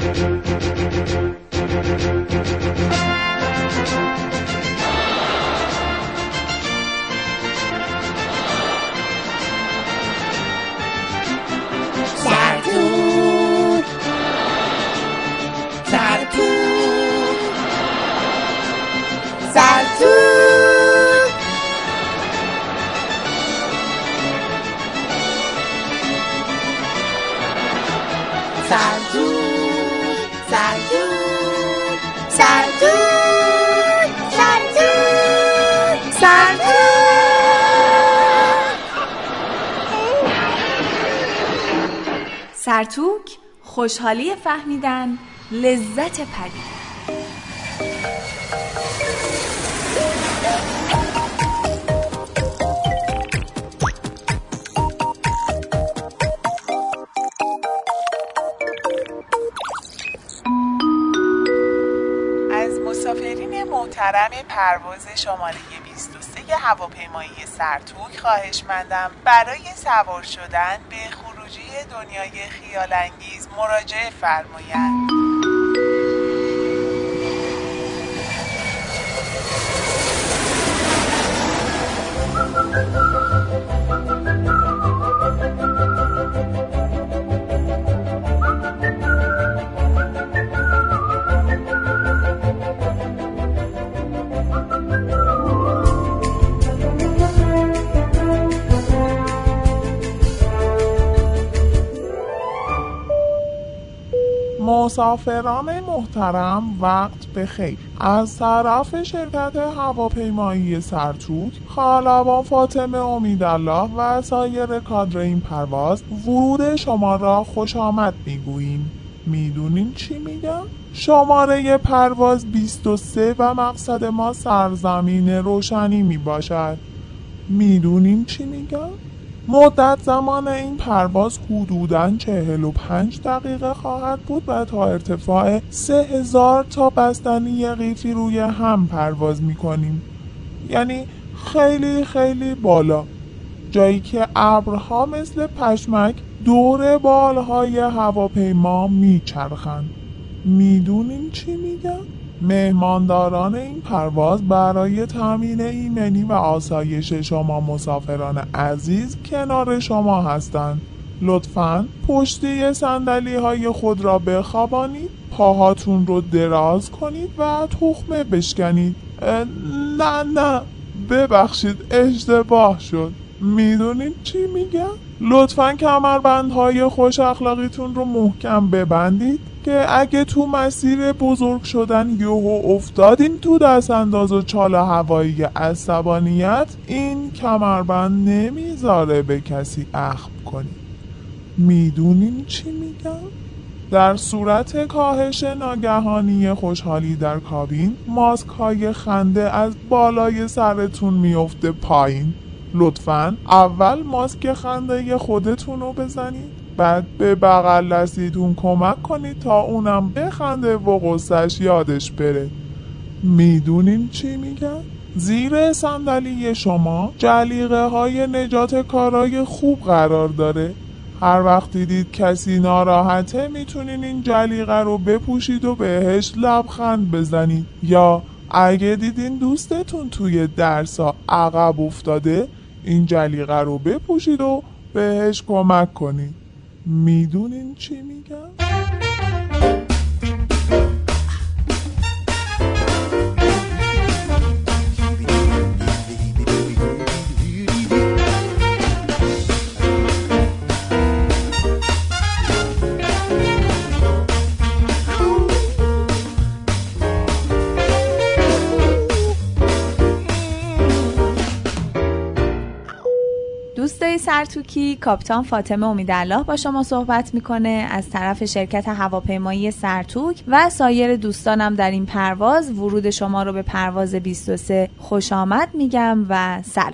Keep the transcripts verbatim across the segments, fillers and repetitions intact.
سرتوک، خوشحالی فهمیدن، لذت پدیدن. از مسافرین محترم پرواز شماره بیست و سه هواپیمایی سرتوک خواهشمندم برای سوار شدن به خروجی دنیای خیال‌انگیز مراجعه فرمایند. مسافران محترم وقت بخیر. از طرف شرکت هواپیمایی سرتوک خالبان فاطمه امیدالله و سایر کادر این پرواز ورود شما را خوش آمد میگوییم. میدونین چی میگم؟ شماره پرواز بیست و سه و مقصد ما سرزمین روشنی میباشد. میدونین چی میگم؟ مدت زمان این پرواز حدوداً چهل و پنج دقیقه خواهد بود و تا ارتفاع سه هزار تا بستنی قیفی روی هم پرواز میکنیم. یعنی خیلی خیلی بالا، جایی که ابرها مثل پشمک دور بالهای هواپیما میچرخند. میدونین چی میگم؟ مهمانداران این پرواز برای تامین ایمنی و آسایش شما مسافران عزیز کنار شما هستند. لطفاً پشتی صندلی های خود را بخوابانید، پاهاتون رو دراز کنید و تخمه بشکنید. نه نه ببخشید، اشتباه شد. میدونید چی میگم؟ لطفاً کمربندهای خوش اخلاقیتون رو محکم ببندید که اگه تو مسیر بزرگ شدن یهو افتادین تو دست انداز و چال هوایی عصبانیت، این کمربند نمیذاره به کسی اخم کنید. میدونین چی میگم؟ در صورت کاهش ناگهانی خوشحالی در کابین، ماسک های خنده از بالای سرتون میفته پایین. لطفاً اول ماسک خنده خودتون رو بزنید، بعد به بغل دستیتون کمک کنید تا اونم بخنده و غصه‌اش یادش بره. میدونین چی میگم؟ زیر صندلی شما جلیقه های نجات کارای خوب قرار داره. هر وقت دیدید کسی ناراحته میتونین این جلیقه رو بپوشید و بهش لبخند بزنید، یا اگه دیدین دوستتون توی درسا عقب افتاده این جلیقه رو بپوشید و بهش کمک کنید. میدونین چی میگم؟ دوستای سرتوکی، کاپیتان فاطمه امیدالله با شما صحبت میکنه. از طرف شرکت هواپیمایی سرتوک و سایر دوستانم در این پرواز ورود شما رو به پرواز بیست و سه خوش آمد میگم و سلام.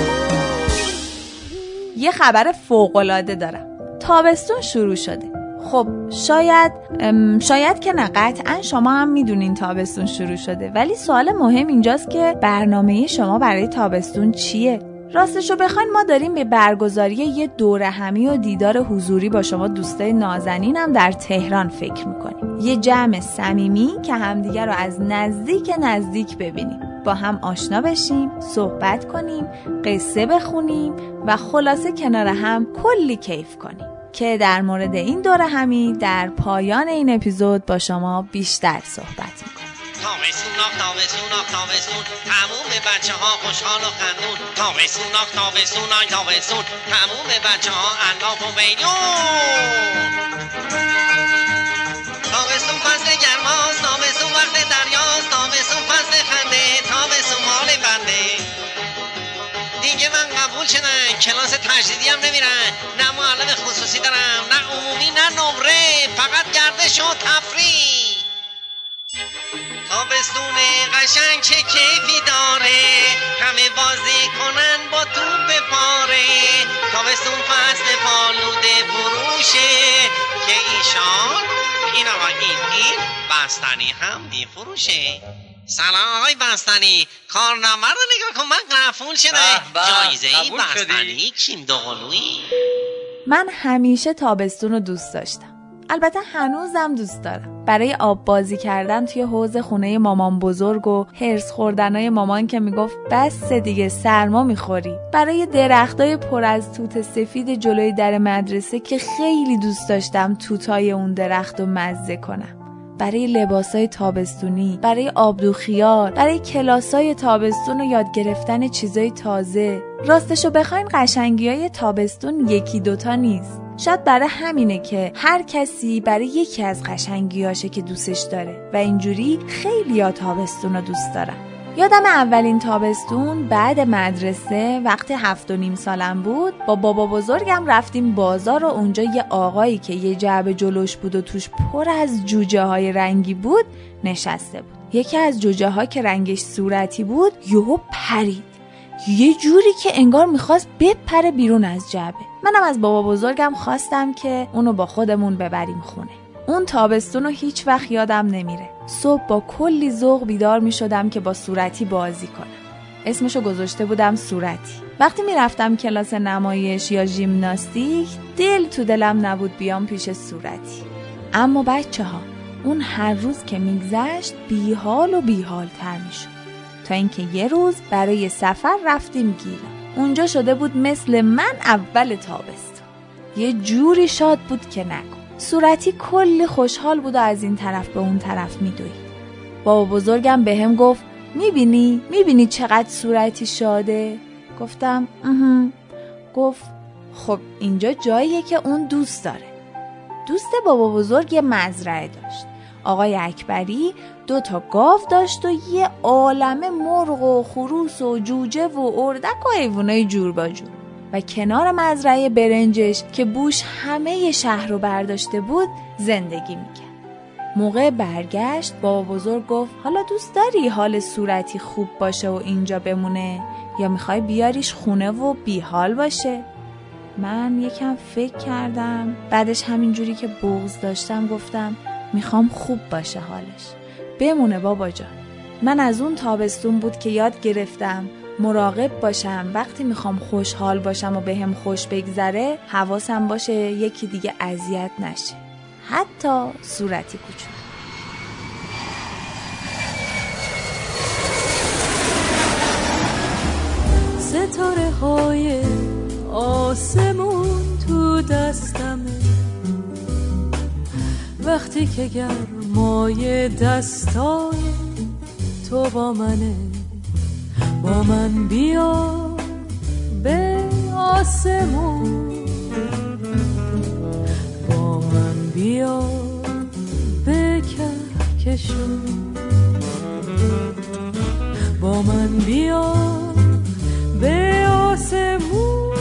یه خبر فوق‌العاده دارم. تابستون شروع شده. خب شاید شاید که نه، قطعا شما هم میدونین تابستون شروع شده، ولی سوال مهم اینجاست که برنامه شما برای تابستون چیه؟ راستشو بخواین ما داریم به برگزاری یه دوره همی و دیدار حضوری با شما دوستای نازنینم در تهران فکر میکنیم. یه جمع صمیمی که همدیگه رو از نزدیک نزدیک ببینیم، با هم آشنا بشیم، صحبت کنیم، قصه بخونیم و خلاصه کنار هم کلی کیف کنیم که در مورد این دوره همی در پایان این اپیزود با شما بیشتر صحبت میکنیم. تابستون آخ تابستون آخ تابستون تموم بچه ها خوشحال و خندون. تابستون آخ تابستون آخ تابستون تموم بچه ها انداف و بیدون. تابستون فصل گرماست، تابستون وقت دریاست، تابستون فصل خنده، تابستون مال بنده. دیگه من قبول شدم کلاس تجدیدی هم نمیرن، نه معلم خصوصی دارم، نه عمومی نه نمره، فقط گردش و تفریح. تابستون قشنگ چه کیفی داره، همه بازی کنن با توپ پاره. تابستون فصل پالوده فروشه که ایشان این آقا این این بستنی هم میفروشه. سلام آقای بستنی، کارنامه رو نگاه کن من قفول شده. جایزه ای بستنی کیم دوقلویی. من همیشه تابستون رو دوست داشتم، البته هنوزم دوست دارم. برای آب بازی کردن توی حوض خونه مامان بزرگ و هرس خوردنای مامان که میگفت بس دیگه سرما میخوری. برای درختای پر از توت سفید جلوی در مدرسه که خیلی دوست داشتم توتای اون درخت رو مزه کنم. برای لباسای تابستونی، برای آبدوخیار، برای کلاسای تابستون و یاد گرفتن چیزای تازه. راستشو بخواین قشنگیای تابستون یکی دوتا نیست. شاید برای همینه که هر کسی برای یکی از قشنگیاشه که دوستش داره و اینجوری خیلی ها تابستون رو دوست دارن. یادم اولین تابستون بعد مدرسه وقتی هفت و نیم سالم بود با بابا بزرگم رفتیم بازار و اونجا یه آقایی که یه جعبه جلوش بود و توش پر از جوجه های رنگی بود نشسته بود. یکی از جوجه ها که رنگش صورتی بود یهو پرید، یه جوری که انگار میخواست بپره بیرون از جعبه. منم از بابا بزرگم خواستم که اونو با خودمون ببریم خونه. اون تابستون رو هیچ وقت یادم نمیره. صبح با کلی ذوق بیدار میشدم که با صورتی بازی کنم. اسمشو گذاشته بودم صورتی. وقتی میرفتم کلاس نمایش یا ژیمناستیک دل تو دلم نبود بیام پیش صورتی. اما بچه ها اون هر روز که میگذشت بیحال و بیحال تر میشد، تا اینکه یه روز برای سفر رفتیم گیلان. اونجا شده بود مثل من اول تابستون. یه جوری شاد بود که نگو. صورتی کلی خوشحال بود و از این طرف به اون طرف میدوید. بابا بزرگم به هم گفت میبینی؟ میبینی چقدر صورتی شاده؟ گفتم اها. گفت خب اینجا جاییه که اون دوست داره. دوست بابا بزرگ یه مزرعه داشت. آقای اکبری دو تا گاو داشت و یه عالمه مرغ و خروس و جوجه و اردک و حیوانای جور با جور. و کنار مزرعه برنجش که بوش همه شهر رو برداشته بود زندگی میکرد. موقع برگشت بابا بزرگ گفت حالا دوست داری حال صورتی خوب باشه و اینجا بمونه یا میخوای بیاریش خونه و بیحال باشه؟ من یکم فکر کردم، بعدش همینجوری که بغض داشتم گفتم میخوام خوب باشه حالش، بمونه بابا جان. من از اون تابستون بود که یاد گرفتم مراقب باشم وقتی میخوام خوشحال باشم و بهم خوش بگذره حواسم باشه یکی دیگه اذیت نشه، حتی صورتی کوچولو. ستاره های آسمون تو دستمه، وقتی که گرمای دستای تو با منه، با من بیا به آسمون، با من بیا به کهکشون، با من بیا به آسمون،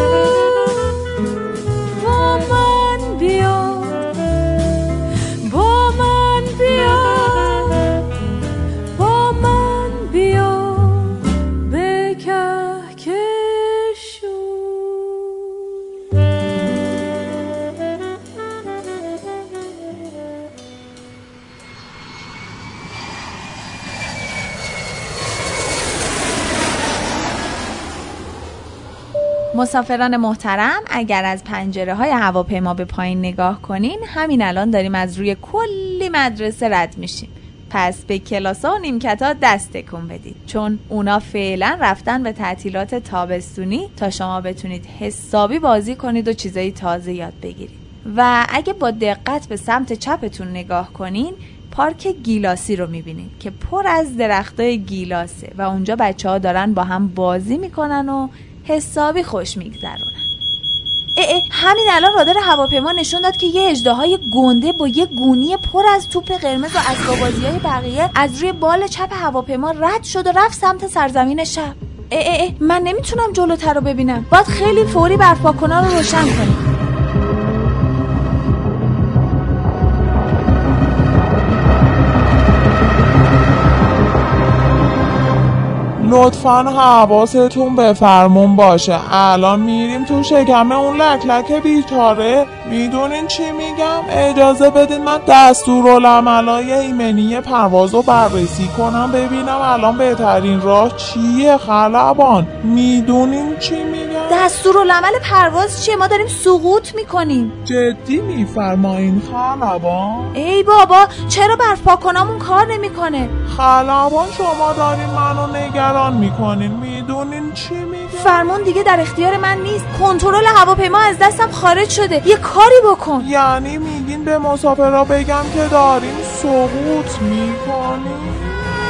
با من بیا، با من بیا، با من بیا به کهکشون. مسافران محترم، اگر از پنجره های هواپیما به پایین نگاه کنین، همین الان داریم از روی کلی مدرسه رد میشیم. پس به کلاسا و نیمکتا دست تکون بدید، چون اونا فعلا رفتن به تعطیلات تابستونی تا شما بتونید حسابی بازی کنید و چیزای تازه یاد بگیرید. و اگه با دقت به سمت چپتون نگاه کنین، پارک گیلاسی رو میبینید که پر از درختای گیلاسه و اونجا بچه ها دارن با هم بازی میکنن و حسابی خوش میگذرونن. اه اه همین الان رادار هواپیما نشون داد که یه اژدهای گنده با یه گونی پر از توپ قرمز و اسباب‌بازی‌های بقیه از روی بال چپ هواپیما رد شد و رفت سمت سرزمین شب. اه اه اه من نمیتونم جلوتر رو ببینم. باید خیلی فوری برفاکنا رو روشن کنیم. لطفاً حواستون به فرمون باشه. الان میریم تو شکم اون لک لک بیچاره. میدونین چی میگم؟ اجازه بدین من دستورالعملای ایمنی پروازو بررسی کنم ببینم الان بهترین راه چیه خلبان. میدونین چی میگم؟ دستورالعمل پرواز چیه؟ ما داریم سقوط میکنیم. جدی میفرمایین خلبان؟ ای بابا چرا برفاکنامون کار نمیکنه؟ خلبان شما دارین منو نگران میکنین. میدونین چی میگم؟ فرمون دیگه در اختیار من نیست. کنترل هواپیما از دستم خارج شده. یه کاری بکن. یعنی میگین به مسافرها بگم که دارین سقوط میکنین؟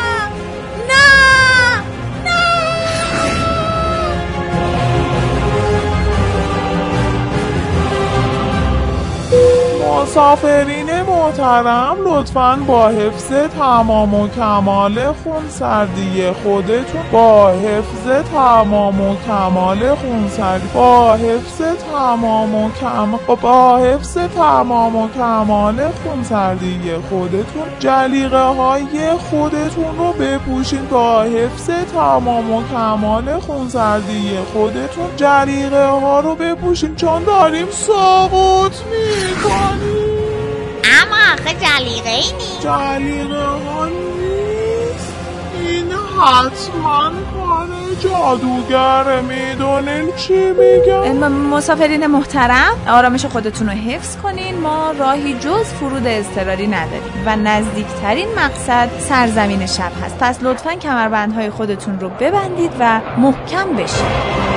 مسافرین محترم، لطفاً با حفظ تمام و کمال خونسردی خودتون با حفظ تمام و کمال خونسردی با حفظ تمام و کم با حفظ تمام و کمال خونسردی خودتون جلیقه های خودتون رو بپوشین. با حفظ تمام و کمال خونسردی خودتون جلیقه ها رو بپوشین چون داریم سقوط میکنیم. اما آخه جلیقه ای نیست. جلیقه ها نیست. این حتما کار جادوگره. میدونین چی میگم؟ مسافرین محترم، آرامش خودتون رو حفظ کنین. ما راهی جز فرود اضطراری نداریم و نزدیکترین مقصد سرزمین شب هست. پس لطفاً کمربندهای خودتون رو ببندید و محکم بشید.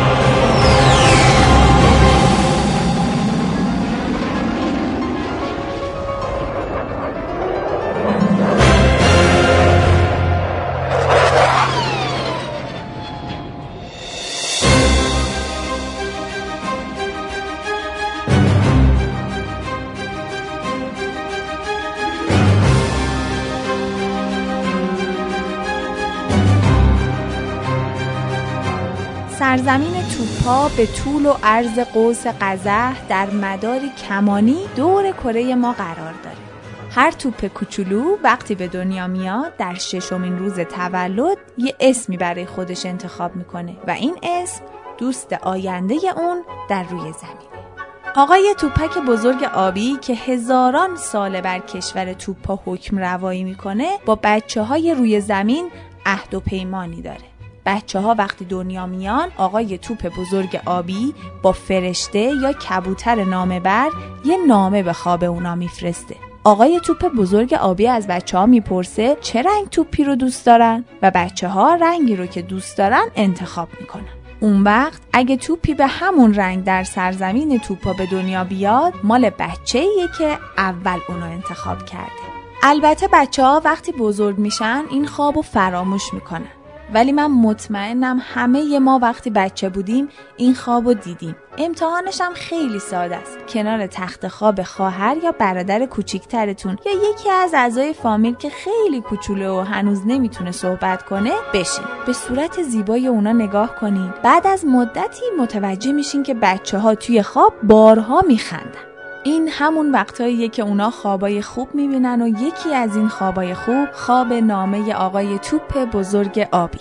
سرزمین توپا به طول و عرض قوس قزح در مداری کمانی دور کره ما قرار داره. هر توپ کوچولو وقتی به دنیا میاد در ششمین روز تولد یه اسمی برای خودش انتخاب میکنه و این اسم دوست آینده اون در روی زمینه. آقای توپک بزرگ آبی که هزاران ساله بر کشور توپا حکم روایی میکنه با بچه های روی زمین عهد و پیمانی داره. بچه ها وقتی دنیا میان آقای توپ بزرگ آبی با فرشته یا کبوتر نامه‌بر یه نامه به خواب اونا میفرسته. آقای توپ بزرگ آبی از بچه ها میپرسه چه رنگ توپی رو دوست دارن و بچه ها رنگی رو که دوست دارن انتخاب میکنن. اون وقت اگه توپی به همون رنگ در سرزمین توپا به دنیا بیاد مال بچه‌ایه که اول اونو انتخاب کرده. البته بچه ها وقتی بزرگ میشن این خوابو فراموش میکنن. ولی من مطمئنم همه ما وقتی بچه بودیم این خوابو دیدیم. امتحانش هم خیلی ساده است. کنار تخت خواب خواهر یا برادر کوچیکترتون یا یکی از اعضای فامیل که خیلی کوچوله و هنوز نمیتونه صحبت کنه بشین. به صورت زیبای اونا نگاه کنین. بعد از مدتی متوجه میشین که بچه‌ها توی خواب بارها میخندن. این همون وقتاییه که اونا خوابای خوب میبینن و یکی از این خوابای خوب خواب نامه آقای توپ بزرگ آبی.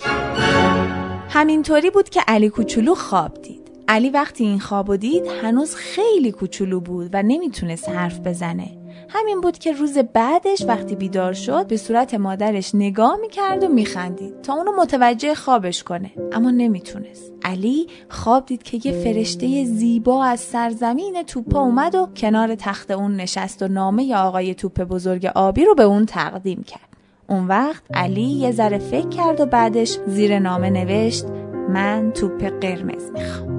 همینطوری بود که علی کوچولو خواب دید. علی وقتی این خوابو دید هنوز خیلی کوچولو بود و نمیتونست حرف بزنه. همین بود که روز بعدش وقتی بیدار شد به صورت مادرش نگاه میکرد و میخندید تا اونو متوجه خوابش کنه، اما نمیتونست. علی خواب دید که یه فرشته زیبا از سرزمین توپا اومد و کنار تخت اون نشست و نامه آقای توپ بزرگ آبی رو به اون تقدیم کرد. اون وقت علی یه ذره فکر کرد و بعدش زیر نامه نوشت من توپ قرمز میخوام.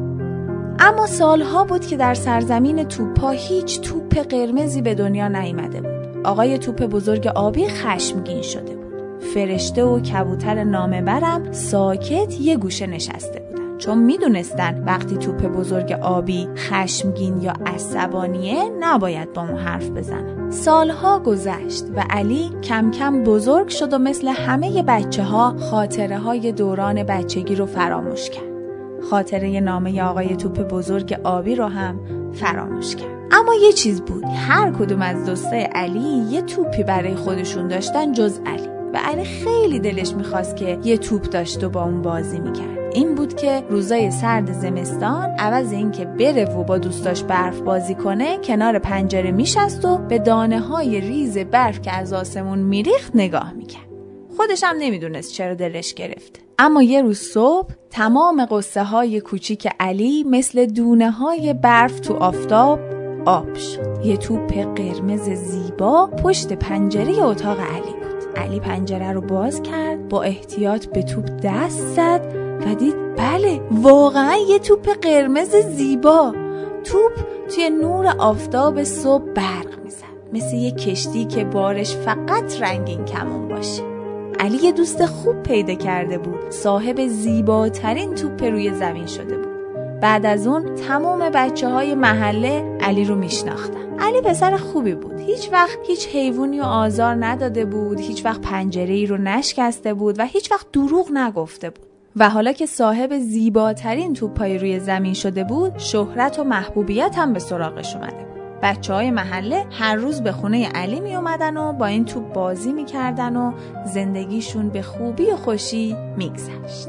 اما سالها بود که در سرزمین توپا هیچ توپ قرمزی به دنیا نیامده بود. آقای توپ بزرگ آبی خشمگین شده بود. فرشته و کبوتر نامه برم ساکت یه گوشه نشسته بودن، چون میدونستن وقتی توپ بزرگ آبی خشمگین یا عصبانیه نباید با اون حرف بزنن. سالها گذشت و علی کم کم بزرگ شد و مثل همه بچه ها خاطره های دوران بچگی رو فراموش کرد. خاطره نامه آقای توپ بزرگ آبی رو هم فراموش کرد. اما یه چیز بود، هر کدوم از دوستای علی یه توپی برای خودشون داشتن جز علی و علی خیلی دلش میخواست که یه توپ داشت و با اون بازی میکرد. این بود که روزای سرد زمستان عوض این که بره و با دوستاش برف بازی کنه کنار پنجره میشست و به دانه های ریز برف که از آسمون میریخت نگاه میکرد. خودش هم نمیدونست چرا دلش گرفته. اما یه روز صبح تمام قصه های کوچیک علی مثل دونه های برف تو آفتاب آب شد. یه توپ قرمز زیبا پشت پنجره اتاق علی بود. علی پنجره رو باز کرد، با احتیاط به توپ دست زد و دید بله واقعا یه توپ قرمز زیبا. توپ توی نور آفتاب صبح برق میزد، مثل یه کشتی که بارش فقط رنگین کمون باشه. علی یه دوست خوب پیدا کرده بود، صاحب زیباترین توپ روی زمین شده بود. بعد از اون تمام بچه های محله علی رو میشناختن. علی پسر خوبی بود، هیچ وقت هیچ حیوانی رو آزار نداده بود، هیچ وقت پنجره‌ای رو نشکسته بود و هیچ وقت دروغ نگفته بود. و حالا که صاحب زیباترین توپای روی زمین شده بود، شهرت و محبوبیت هم به سراغش اومده بود. بچه های محله هر روز به خونه علی می اومدن و با این توپ بازی می کردن و زندگیشون به خوبی و خوشی می گذشت.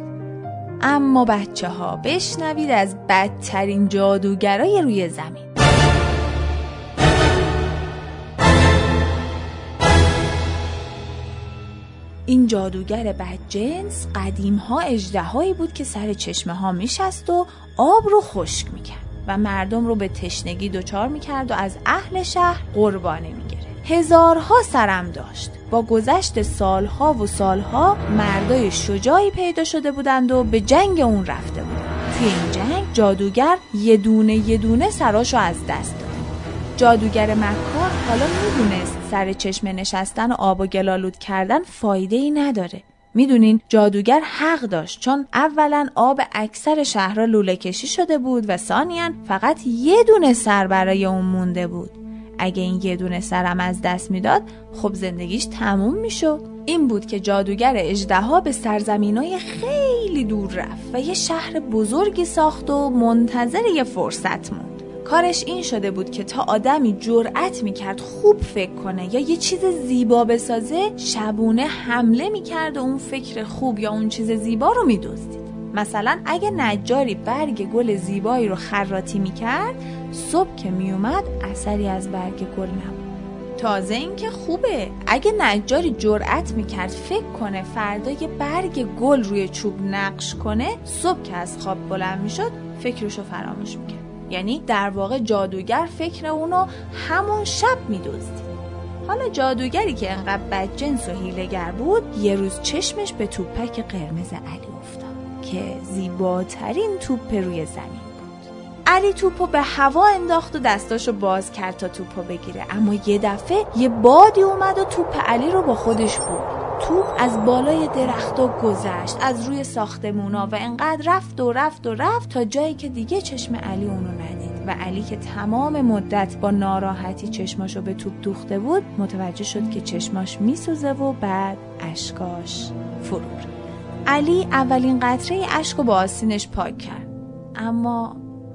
اما بچه ها بشنوید از بدترین جادوگرای روی زمین. این جادوگر بدجنس قدیم‌ها اژدهایی بود که سر چشمه ها میشست و آب رو خشک میکرد و مردم رو به تشنگی دچار میکرد و از اهل شهر قربانی میگرفت. هزارها سرم داشت. با گذشت سالها و سالها مردای شجاعی پیدا شده بودند و به جنگ اون رفته بودند. توی این جنگ جادوگر یه دونه یه دونه سراشو از دست داد. جادوگر مکار حالا میدونست سر چشمه نشستن و آب و گلالود کردن فایده ای نداره. میدونین جادوگر حق داشت، چون اولا آب اکثر شهرها لوله کشی شده بود و ثانیاً فقط یه دونه سر برای اون مونده بود. اگه این یه دونه سرم از دست میداد خب زندگیش تموم میشد. این بود که جادوگر اژدها به سرزمینای خیلی دور رفت و یه شهر بزرگی ساخت و منتظر یه فرصت موند. کارش این شده بود که تا آدمی جرأت میکرد خوب فکر کنه یا یه چیز زیبا بسازه، شبونه حمله میکرد و اون فکر خوب یا اون چیز زیبا رو میدزدید. مثلا اگه نجاری برگ گل زیبایی رو خراطی میکرد، صبح که میومد اثری از برگ گل نبود. تازه این که خوبه، اگه نجاری جرأت میکرد فکر کنه فردا یه برگ گل روی چوب نقش کنه، صبح که از خواب بلند میشد فکرشو فراموش میکرد. یعنی در واقع جادوگر فکر اونو همون شب میدزدید. حالا جادوگری که انقدر بدجنس و حیله‌گر بود، یه روز چشمش به توپک قرمز علی افتاد که زیباترین توپ روی زمین بود. علی توپو به هوا انداخت و دستاشو باز کرد تا توپو بگیره، اما یه دفعه یه بادی اومد و توپ علی رو با خودش برد. توپ از بالای درخت‌ها گذشت، از روی ساختمونا، و انقدر رفت و رفت و رفت تا جایی که دیگه چشم علی اونو ندید. و علی که تمام مدت با ناراحتی چشماشو به توپ دوخته بود، متوجه شد که چشماش میسوزه و بعد اشکاش فرو ریخت. علی اولین قطره اشکو با آستینش پاک کرد، اما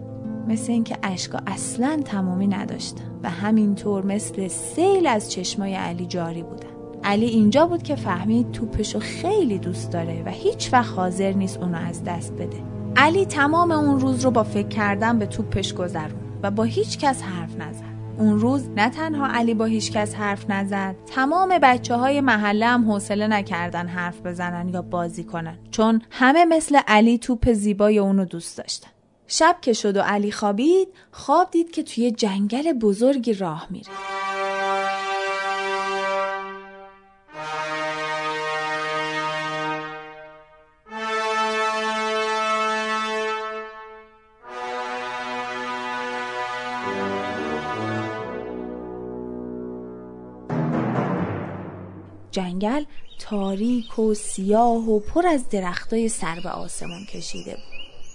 مثل اینکه اشکا اصلاً تمامی نداشتن و همینطور مثل سیل از چشمای علی جاری بودن. علی اینجا بود که فهمید توپشو خیلی دوست داره و هیچ وقت حاضر نیست اونو از دست بده. علی تمام اون روز رو با فکر کردن به توپش گذرون و با هیچ کس حرف نزد. اون روز نه تنها علی با هیچ کس حرف نزد، تمام بچه های محله هم حوصله نکردن حرف بزنن یا بازی کنن، چون همه مثل علی توپ زیبای اونو دوست داشتن. شب که شد و علی خوابید، خواب دید که توی جنگل بزرگی راه میره. جنگل تاریک و سیاه و پر از درختای سر به آسمون کشیده بود.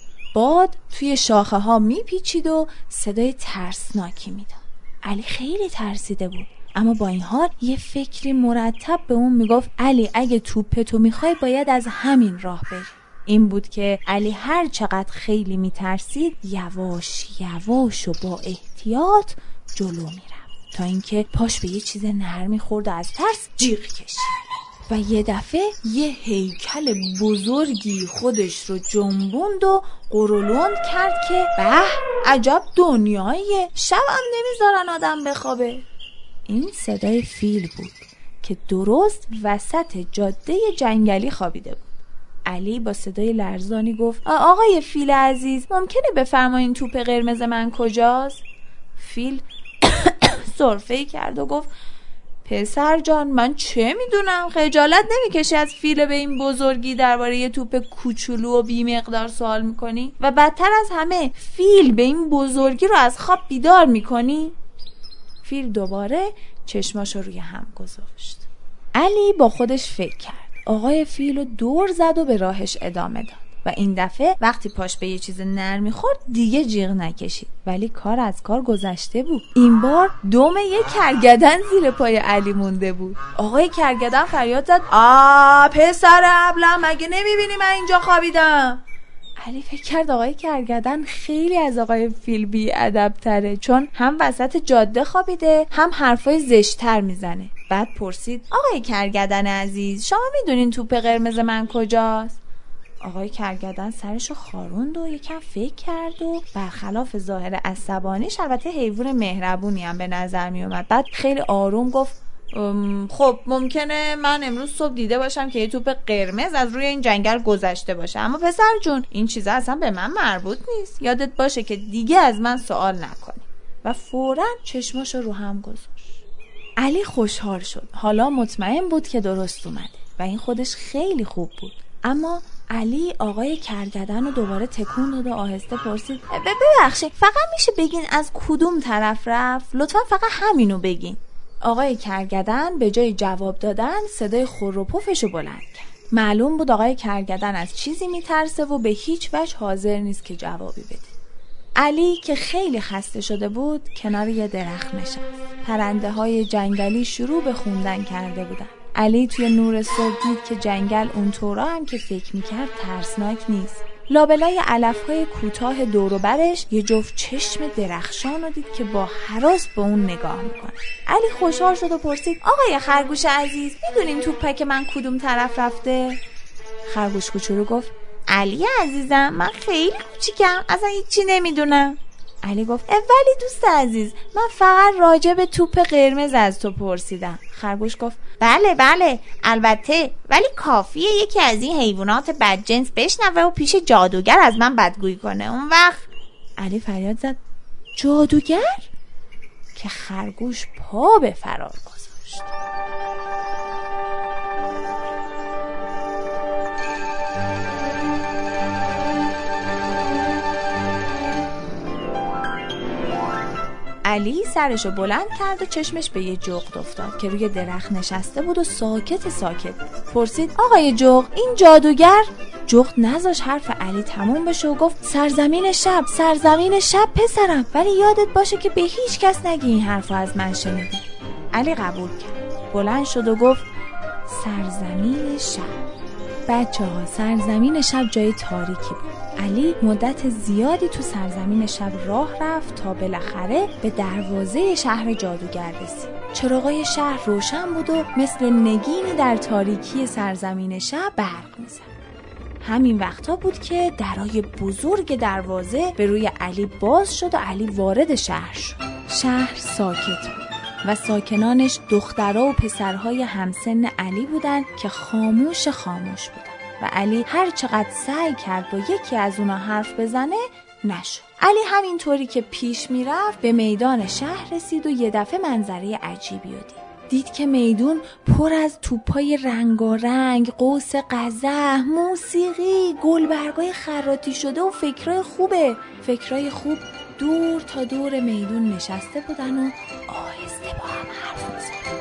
باد توی شاخه ها میپیچید و صدای ترسناکی میداد. علی خیلی ترسیده بود، اما با این حال یه فکری مرتب به اون میگفت علی اگه توپتو میخوای باید از همین راه بری. این بود که علی هر چقدر خیلی میترسید یواش یواش و با احتیاط جلو میرفت تا اینکه پاش به یه چیز نرمی خورد و از ترس جیغ کشید و یه دفعه یه هیکل بزرگی خودش رو جنبوند و قرولند کرد که به عجب دنیاییه، شب هم نمیذارن آدم بخوابه. این صدای فیل بود که درست وسط جاده جنگلی خوابیده بود. علی با صدای لرزانی گفت آقای فیل عزیز، ممکنه بفرمایین توپ قرمز من کجاست؟ فیل سرفه‌ای کرد و گفت پسر جان من چه میدونم، خجالت نمیکشی از فیل به این بزرگی درباره یه توپ کوچولو و بی مقدار سوال میکنی و بدتر از همه فیل به این بزرگی رو از خواب بیدار میکنی؟ فیل دوباره چشماشو روی هم گذاشت. علی با خودش فکر کرد. آقای فیل رو دور زد و به راهش ادامه داد و این دفعه وقتی پاش به یه چیز نرمی خورد دیگه جیغ نکشید، ولی کار از کار گذشته بود. این بار دم یک کرگدن زیر پای علی مونده بود. آقای کرگدن فریاد زد آ پسر ابله، مگه نمیبینی من اینجا خوابیدم؟ علی فکر کرد آقای کرگدن خیلی از آقای فیل بی ادب تره، چون هم وسط جاده خوابیده هم حرفای زشت‌تر میزنه. بعد پرسید آقای کرگدن عزیز، شما میدونین توپ قرمز من کجاست؟ آقای کرگدن سرشو خاروند و یکم فکر کرد و برخلاف ظاهر عصبانیش البته حیوان مهربونی هم به نظر می اومد. بعد خیلی آروم گفت خب ممکنه من امروز صبح دیده باشم که یه توپ قرمز از روی این جنگل گذشته باشه، اما پسر جون این چیزا اصلا به من مربوط نیست، یادت باشه که دیگه از من سوال نکنی. و فوراً چشماشو رو هم گذاشت. علی خوشحال شد، حالا مطمئن بود که درست اومده و این خودش خیلی خوب بود. اما علی آقای کرگدن رو دوباره تکون داد و آهسته پرسید ببخشید فقط میشه بگین از کدوم طرف رفت؟ لطفا فقط همینو بگین. آقای کرگدن به جای جواب دادن صدای خور و پفش رو بلند کرد. معلوم بود آقای کرگدن از چیزی میترسه و به هیچ وجه حاضر نیست که جوابی بده. علی که خیلی خسته شده بود کنار یه درخت نشست. پرنده های جنگلی شروع به خوندن کرده بودن. علی توی نور صبح دید که جنگل اونطورا هم که فکر میکرد ترسناک نیست. لابلای علف‌های کوتاه دور و برش یه جفت چشم درخشان رو دید که با هراس به اون نگاه میکنه. علی خوشحال شد و پرسید آقای خرگوش عزیز، میدونین توپک من کدوم طرف رفته؟ خرگوش کوچولو گفت علی عزیزم من خیلی کوچیکم، اصلا هیچی نمیدونم. علی گفت ولی دوست عزیز من فقط راجع به توپ قرمز از تو پرسیدم. خرگوش گفت بله بله البته، ولی کافیه یکی از این حیوانات بدجنس بشنوه و پیش جادوگر از من بدگویی کنه، اون وقت. علی فریاد زد جادوگر؟ که خرگوش پا به فرار گذاشت. علی سرشو بلند کرد و چشمش به یه جغد افتاد که روی درخت نشسته بود و ساکت ساکت پرسید آقای جغد این جادوگر؟ جغد نذاش حرف علی تموم بشه و گفت سرزمین شب، سرزمین شب پسرم، ولی یادت باشه که به هیچ کس نگی این حرفو از من شنیدی. علی قبول کرد، بلند شد و گفت سرزمین شب. بچه ها سرزمین شب جای تاریکی بود. علی مدت زیادی تو سرزمین شب راه رفت تا بالاخره به دروازه شهر جادوگر رسید. چراغای شهر روشن بود و مثل نگینی در تاریکی سرزمین شب برق می‌زد. همین وقتا بود که درای بزرگ دروازه به روی علی باز شد و علی وارد شهر شد. شهر ساکت بود و ساکنانش دخترها و پسرهای همسن علی بودن که خاموش خاموش بودن و علی هر چقدر سعی کرد با یکی از اونا حرف بزنه نشد. علی همینطوری که پیش میرفت به میدان شهر رسید و یه دفعه منظره عجیبی رو دید. دید که میدون پر از توپای رنگارنگ، قوس قزح، موسیقی، گلبرگای خراطی شده و فکرای خوبه. فکرای خوب دور تا دور میدون نشسته بودن و آهسته با هم حرف می‌زدن.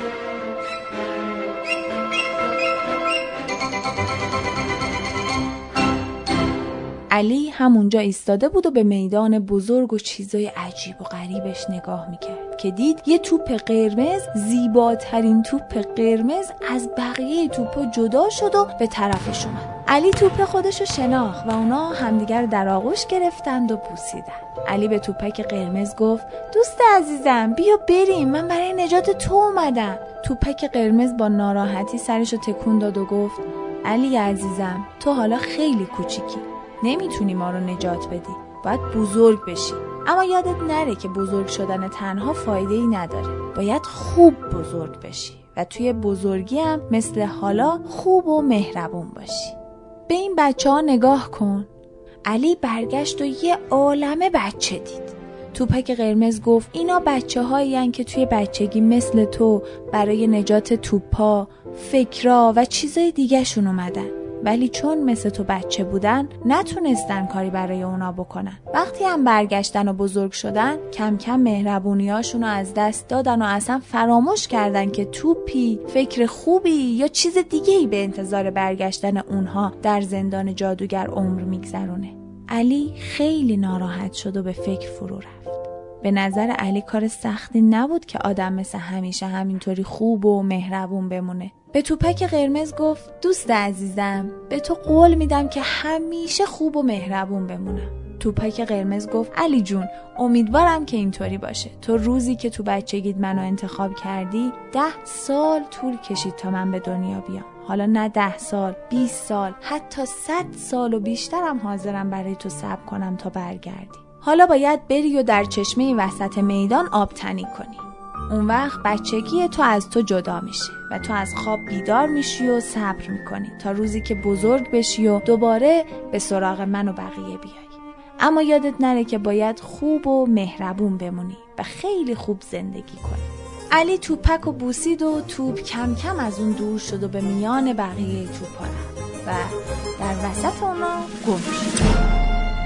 علی همونجا ایستاده بود و به میدان بزرگ و چیزای عجیب و غریبش نگاه میکرد که دید یه توپ قرمز، زیباترین توپ قرمز، از بقیه توپا جدا شد و به طرفش اومد. علی توپ خودشو شناخت و اونا همدیگر در آغوش گرفتند و بوسیدن. علی به توپک قرمز گفت دوست عزیزم بیا بریم، من برای نجات تو اومدم. توپک قرمز با ناراحتی سرشو تکون داد و گفت علی عزیزم تو حالا خیلی کوچیکی، نمیتونی ما رو نجات بدی، باید بزرگ بشی. اما یادت نره که بزرگ شدن تنها فایده ای نداره، باید خوب بزرگ بشی و توی بزرگی هم مثل حالا خوب و مهربون باشی. به این بچه ها نگاه کن. علی برگشت و یه عالمه بچه دید. توپک قرمز گفت اینا بچه هایی هن که توی بچگی مثل تو برای نجات توپا، فکرا و چیزای دیگه شون اومدن، ولی چون مثل تو بچه بودن نتونستن کاری برای اونا بکنن. وقتی هم برگشتن و بزرگ شدن کم کم مهربونیاشون رو از دست دادن و اصلا فراموش کردن که توپی، فکر خوبی یا چیز دیگه‌ای به انتظار برگشتن اونها در زندان جادوگر عمر میگذرونه. علی خیلی ناراحت شد و به فکر فرو رفت. به نظر علی کار سختی نبود که آدم مثل همیشه همینطوری خوب و مهربون بمونه. به توپک قرمز گفت دوست عزیزم به تو قول میدم که همیشه خوب و مهربون بمونم. توپک قرمز گفت علی جون امیدوارم که اینطوری باشه. تو روزی که تو بچگیت منو انتخاب کردی ده سال طول کشید تا من به دنیا بیام. حالا نه ده سال، بیست سال، حتی صد سال و بیشترم حاضرم برای تو صبر کنم تا برگردی. حالا باید بری و در چشمه وسط میدان آبتنی کنی. اون وقت بچگی تو از تو جدا میشه و تو از خواب بیدار میشی و صبر میکنی تا روزی که بزرگ بشی و دوباره به سراغ من و بقیه بیایی. اما یادت نره که باید خوب و مهربون بمونی و خیلی خوب زندگی کنی. علی توپک و بوسید و توپ کم کم از اون دور شد و به میان بقیه توپا رفت و در وسط اونا گم شد.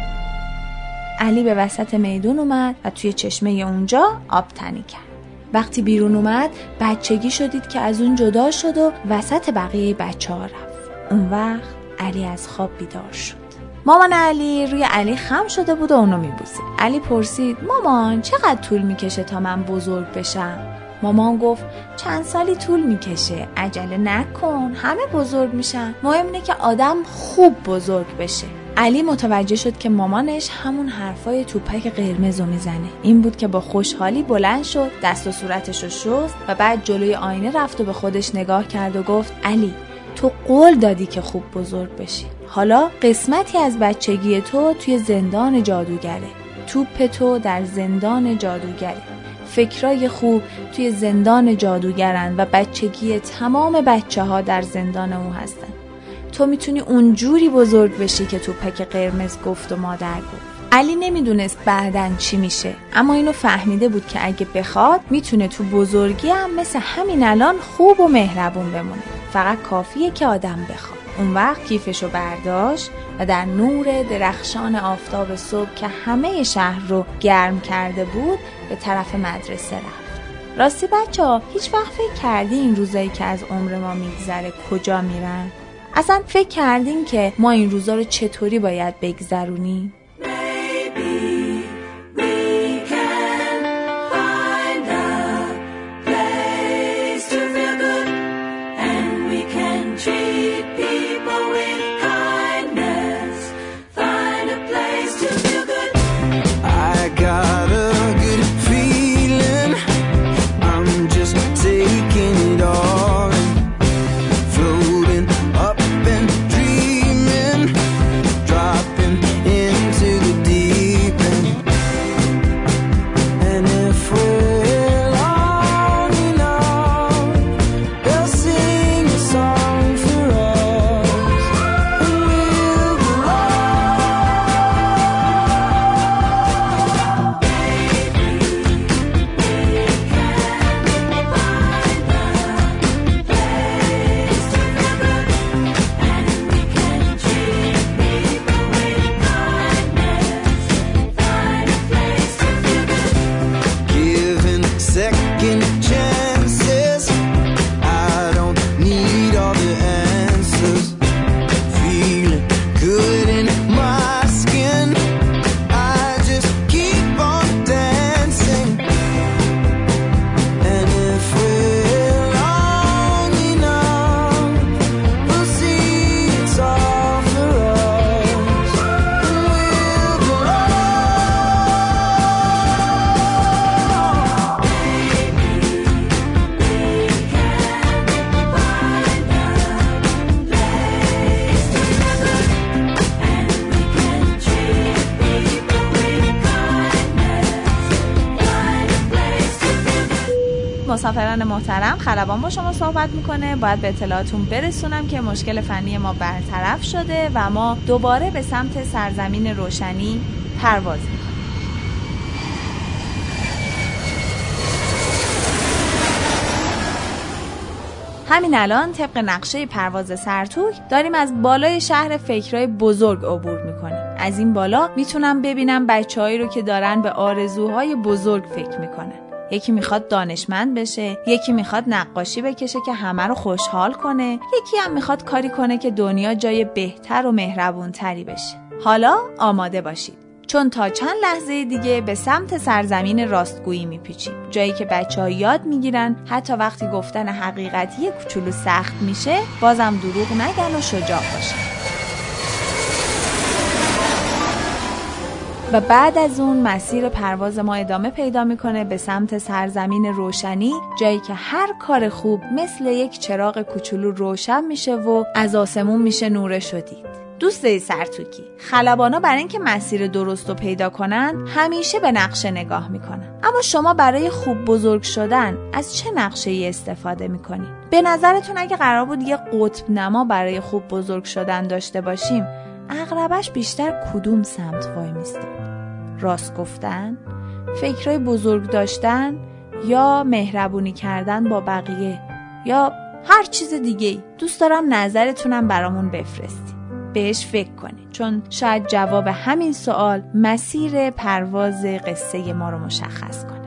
علی به وسط میدون اومد و توی چشمه اونجا آبتنی کرد. وقتی بیرون اومد بچگی شدید که از اون جدا شد و وسط بقیه بچه ها رفت. اون وقت علی از خواب بیدار شد. مامان علی روی علی خم شده بود و اونو میبوسید. علی پرسید مامان چقدر طول میکشه تا من بزرگ بشم؟ مامان گفت چند سالی طول میکشه، عجله نکن، همه بزرگ میشن، مهم اینه که آدم خوب بزرگ بشه. علی متوجه شد که مامانش همون حرفای توپک قرمز رو میزنه. این بود که با خوشحالی بلند شد، دست و صورتش رو شست و بعد جلوی آینه رفت و به خودش نگاه کرد و گفت علی تو قول دادی که خوب بزرگ بشی. حالا قسمتی از بچگی تو توی زندان جادوگره. توپ تو در زندان جادوگره. فکرای خوب توی زندان جادوگرن و بچگی تمام بچه ها در زندان او هستن. تو میتونی اونجوری بزرگ بشی که توپک قرمز گفت و مادر گفت. علی نمیدونست بعدن چی میشه، اما اینو فهمیده بود که اگه بخواد میتونه تو بزرگی هم مثل همین الان خوب و مهربون بمونه. فقط کافیه که آدم بخواد. اون وقت کیفشو برداشت و در نور درخشان آفتاب صبح که همه شهر رو گرم کرده بود به طرف مدرسه رفت. راستی بچه‌ها هیچ وقت فکر کردی این روزایی که از عمر ما میگذره کجا میرن؟ اصلا فکر کردین که ما این روزا رو چطوری باید بگذرونیم؟ Into مسافران محترم، خلبان با شما صحبت میکنه. باید به اطلاعاتون برسونم که مشکل فنی ما برطرف شده و ما دوباره به سمت سرزمین روشنی پرواز میکنیم. همین الان طبق نقشه پرواز سرتوک داریم از بالای شهر فکرای بزرگ عبور میکنیم. از این بالا میتونم ببینم بچه‌هایی رو که دارن به آرزوهای بزرگ فکر میکنن. یکی میخواد دانشمند بشه، یکی میخواد نقاشی بکشه که همه رو خوشحال کنه، یکی هم میخواد کاری کنه که دنیا جای بهتر و مهربونتری بشه. حالا آماده باشید، چون تا چند لحظه دیگه به سمت سرزمین راستگویی میپیچیم، جایی که بچه‌ها یاد میگیرن حتی وقتی گفتن حقیقتی یه کوچولو سخت میشه بازم دروغ نگن و شجاع باشن. و بعد از اون مسیر پرواز ما ادامه پیدا میکنه به سمت سرزمین روشنی، جایی که هر کار خوب مثل یک چراغ کوچولو روشن میشه و از آسمون میشه نوره شدید. دوستای سرتوکی، خلبانا برای اینکه مسیر درست رو پیدا کنن همیشه به نقشه نگاه میکنن. اما شما برای خوب بزرگ شدن از چه نقشه‌ای استفاده میکنین؟ به نظرتون اگه قرار بود یه قطب نما برای خوب بزرگ شدن داشته باشیم، اغلبش بیشتر کدوم سمت وای میستیم؟ راست گفتن، فکرای بزرگ داشتن، یا مهربونی کردن با بقیه، یا هر چیز دیگه؟ دوست دارم نظرتونم برامون بفرستید، بهش فکر کنید، چون شاید جواب همین سوال مسیر پرواز قصه ما رو مشخص کنه.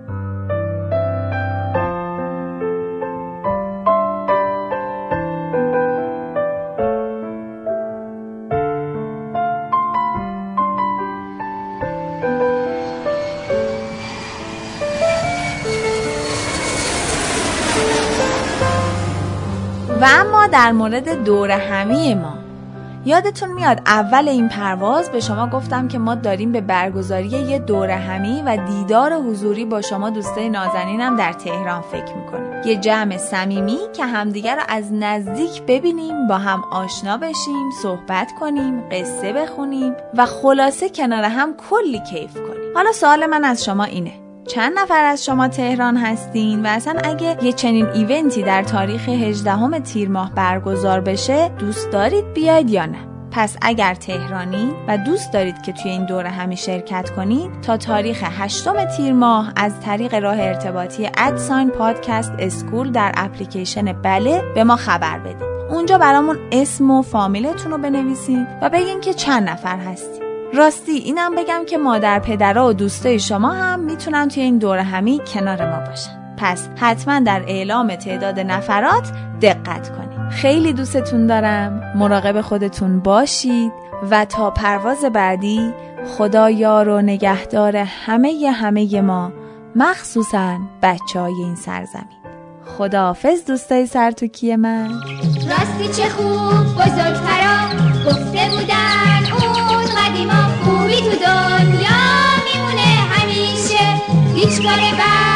و اما در مورد دوره همی ما، یادتون میاد اول این پرواز به شما گفتم که ما داریم به برگزاری یه دوره همی و دیدار حضوری با شما دوستای نازنینم در تهران فکر میکنیم. یه جمع صمیمی که همدیگر رو از نزدیک ببینیم، با هم آشنا بشیم، صحبت کنیم، قصه بخونیم و خلاصه کنار هم کلی کیف کنیم. حالا سوال من از شما اینه، چند نفر از شما تهران هستین و اصلا اگه یه چنین ایونتی در تاریخ هجدهم تیر ماه برگزار بشه دوست دارید بیاید یا نه؟ پس اگر تهرانی و دوست دارید که توی این دوره همی شرکت کنید، تا تاریخ هشتم تیر ماه از طریق راه ارتباطی ادساین پادکست اسکول در اپلیکیشن بله به ما خبر بدید. اونجا برامون اسم و فامیلتون رو بنویسین و بگین که چند نفر هستین. راستی اینم بگم که مادر پدرها و دوستای شما هم میتونن توی این دوره همی کنار ما باشن. پس حتما در اعلام تعداد نفرات دقت کنید. خیلی دوستتون دارم، مراقب خودتون باشید و تا پرواز بعدی خدا یار و نگهدار همه همه ما، مخصوصا بچهای این سرزمین. خداحافظ دوستای سرتوکی من. راستی چه خوب بزرگترا گفته بودن اون قدیما، خوبی تو دنیا میمونه همیشه، هیچ کار بد